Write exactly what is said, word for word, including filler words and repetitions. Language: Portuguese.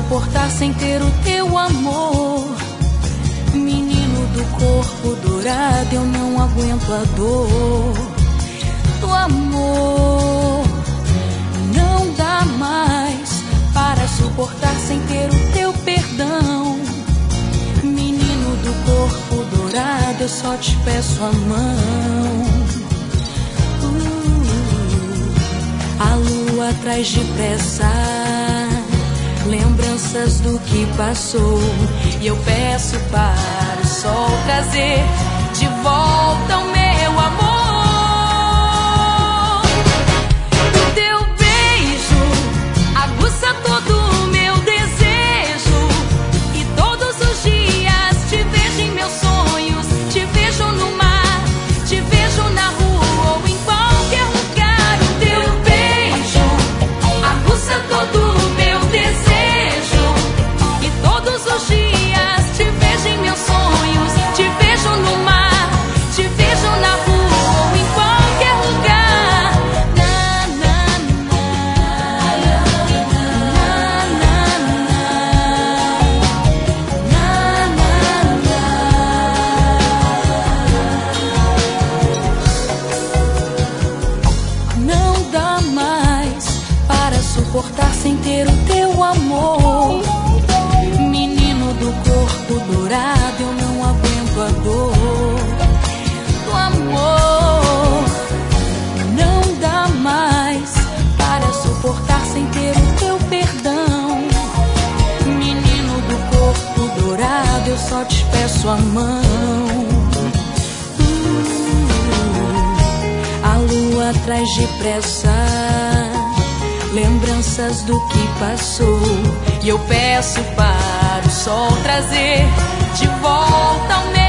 suportar sem ter o teu amor. Menino do corpo dourado, eu não aguento a dor do amor. Não dá mais para suportar sem ter o teu perdão. Menino do corpo dourado, eu só te peço a mão. uh, A lua traz depressa lembranças do que passou, e eu peço para o sol trazer de volta o meu amor. O teu beijo aguça todo o meu desejo, e todos os dias te vejo em meus sonhos. Te vejo no mar, te vejo na rua ou em qualquer lugar. O teu beijo aguça todo o meu desejo, todos os dias te vejo em meus sonhos. Te vejo no mar, te vejo na rua ou em qualquer lugar. Na, na, na, na, na, na, na, na. Não dá mais para suportar sem ter o teu amor. Do corpo dourado, eu não aguento a dor do amor. Não dá mais para suportar sem ter o teu perdão. Menino do corpo dourado, eu só te peço a mão. uh, A lua traz depressa lembranças do que passou, e eu peço para o sol trazer de volta o meu